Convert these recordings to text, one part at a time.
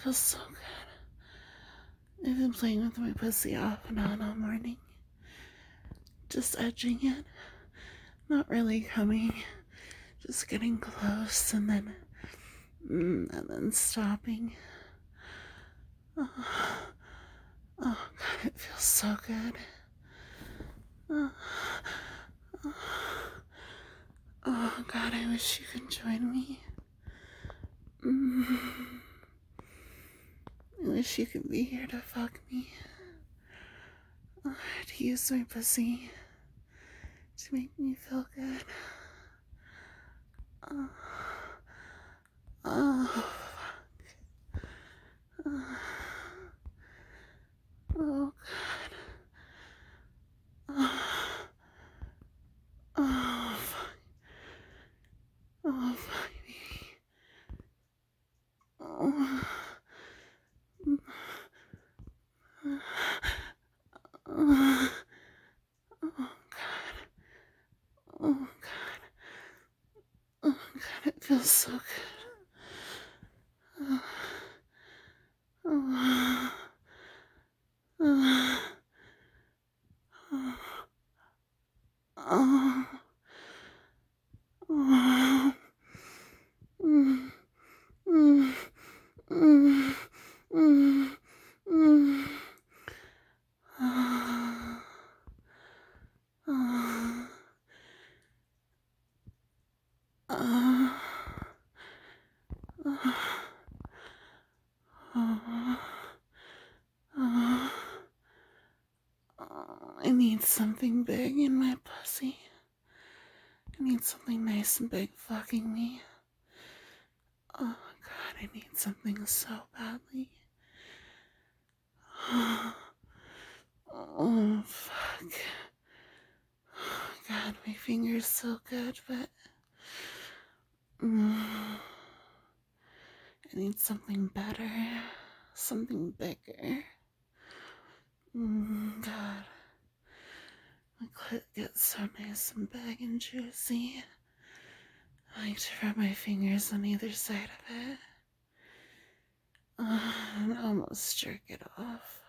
feels so good. I've been playing with my pussy off and on all morning. Just edging it. Not really coming. Just getting close and then stopping. Oh, God, it feels so good. Oh, God, I wish you could join me. I wish you could be here to fuck me. To use my pussy to make me feel good. Oh, fuck. Oh, God. Oh, fuck. Oh, fuck me. Oh. Oh, God. Oh, God. Oh, God, it feels so good. Oh. Oh. Oh. Oh. Mm. Mm. Mm. Mm. Mm. Oh. Oh. Oh. Oh. Oh. I need something big in my pussy. I need something nice and big fucking me. Oh, God, I need something so badly. Oh, fuck. Oh, God, my finger's so good, but I need something better, something bigger. God, my clit gets so nice and big and juicy. I like to rub my fingers on either side of it. And almost jerk it off.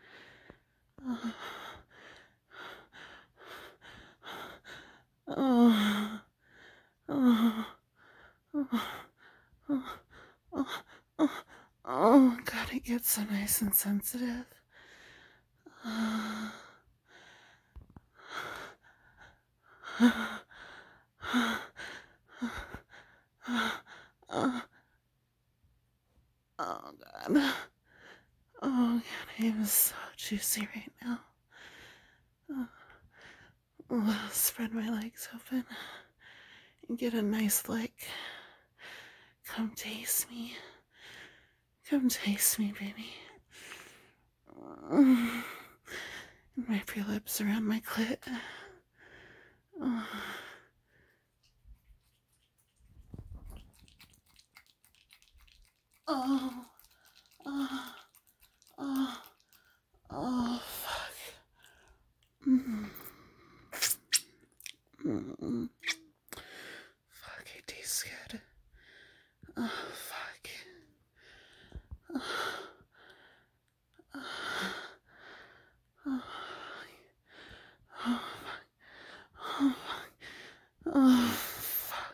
Oh, oh, oh, oh, oh, oh, God, it gets so nice and sensitive. Oh, God. Oh, God, I am so juicy right now. Oh, I'll spread my legs open and get a nice lick. Come taste me. Come taste me, baby. And wrap your lips around my clit. Oh. Oh. Oh. Oh. Oh, fuck. Fuck, it tastes good. Oh, fuck. Oh. Oh. Oh. Oh, fuck. Oh, fuck.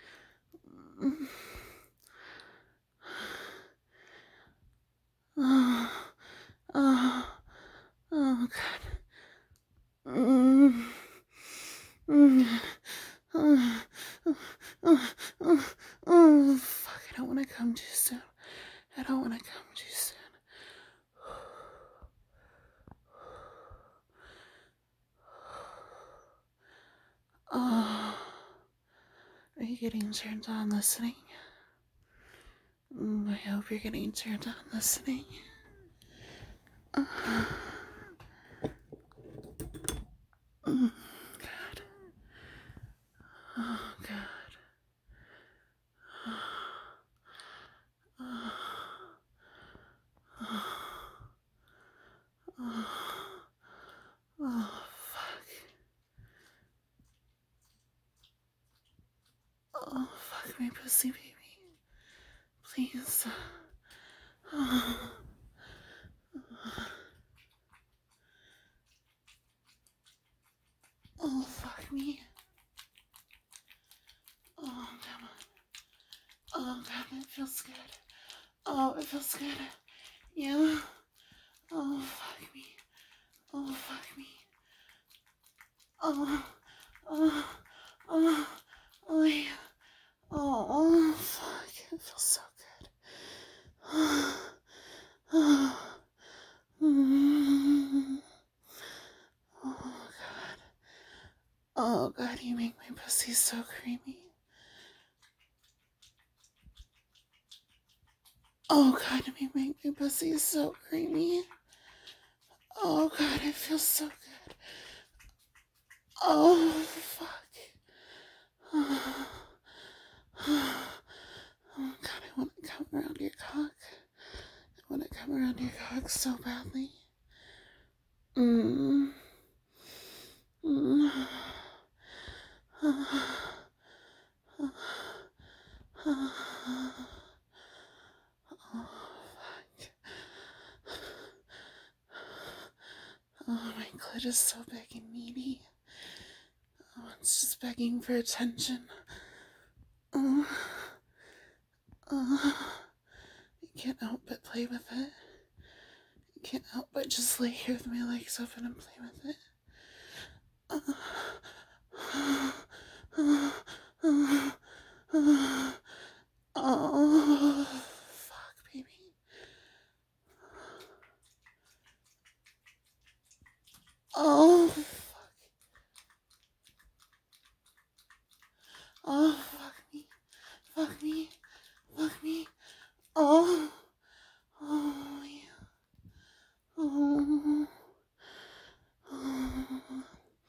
Oh. Oh. Oh, God. Oh, fuck, I don't want to come too soon. I don't want to come too soon. Oh, are you getting turned on listening? I hope you're getting turned on listening. God. Oh, God. Oh, oh, fuck. Oh, fuck my pussy, baby. Please. Oh, fuck me. Oh, come on. Oh, God, it feels good. Oh, it feels good. Yeah. Oh, fuck me. Oh, fuck me. Oh, oh, oh, oh, yeah. Oh, fuck. It feels so good. Oh, God. Oh, God, you make my pussy so creamy. Oh, God, you make my pussy so creamy. Oh, God, it feels so good. Oh, fuck. Oh, God, I want to come around your cock. I want to come around your cock so badly. Mm. Mm. Oh, fuck. Oh, my clit is so big and meaty. Oh, it's just begging for attention. Oh, oh. I can't help but play with it. I can't help but just lay here with my legs open and play with it. Oh, fuck, baby. Oh, fuck. Oh, fuck me. Fuck me. Fuck me. Oh. Oh, yeah. Oh. Oh.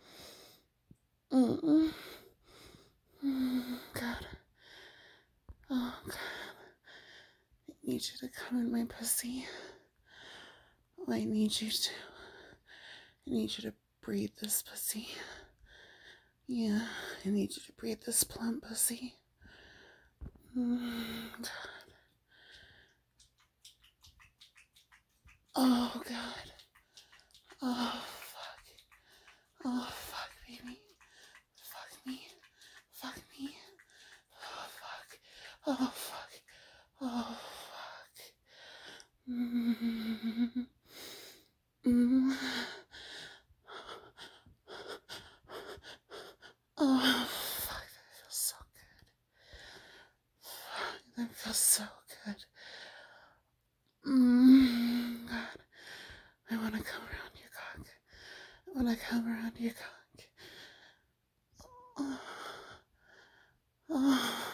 God. Oh, God. I need you to come in my pussy. I need you to. I need you to breathe this pussy. Yeah, I need you to breathe this plump pussy. God. Oh, God. Oh, fuck. Oh, fuck, baby. Fuck me. Fuck me. Oh, fuck. Oh, fuck. Oh, fuck. Mm. Mm. Oh, fuck. That feels so good. Fuck, that feels so good. God. I want to come around your cock. I want to come around your cock. Oh. Oh.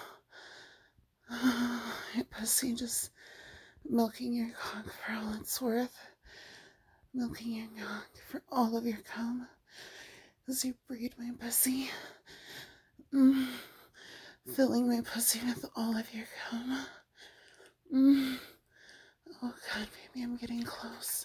Your pussy just milking your cock for all it's worth. Milking your cock for all of your cum. As you breed my pussy. Filling my pussy with all of your cum. Oh, God, baby, I'm getting close.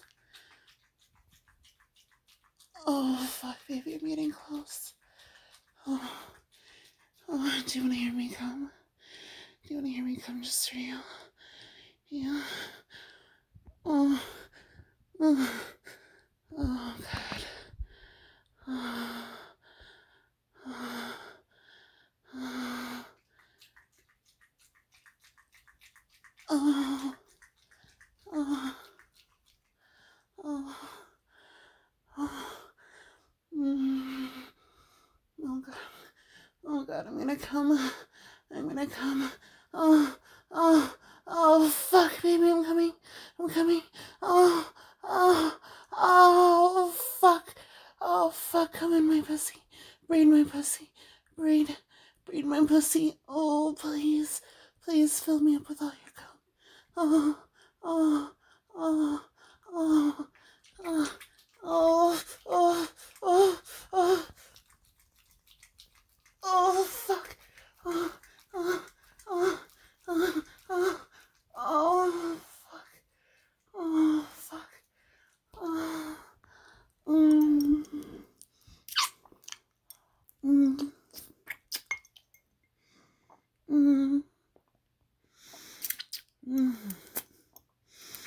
Oh, fuck, baby, I'm getting close. Oh, do you want to hear me come? Do you want to hear me come just for you? Yeah. Oh, oh, oh, God. Oh, oh, oh, oh, oh, oh, oh, oh, God. Oh, God, I'm gonna come. I'm gonna come. Oh, oh, oh, fuck, baby, I'm coming. I'm coming. Oh, oh, oh, fuck. Oh, fuck, come in my pussy. Breed my pussy. Breed my pussy. Oh, please. Please fill me up with all your cum. Oh, oh, oh, oh, oh, oh, oh, oh, oh. Oh, fuck. Oh, oh, oh, oh, oh, oh, fuck. Oh, fuck. Oh, mm, mm, mm, mm.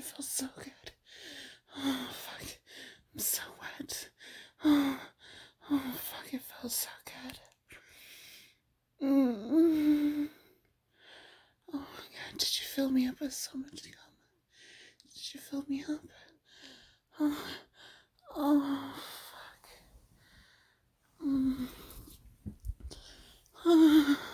it feels so good. Oh, fuck. I'm so wet. Oh, fuck, it feels so good. Mm-hmm. Oh, my God, did you fill me up with so much cum? Did you fill me up? Oh, fuck.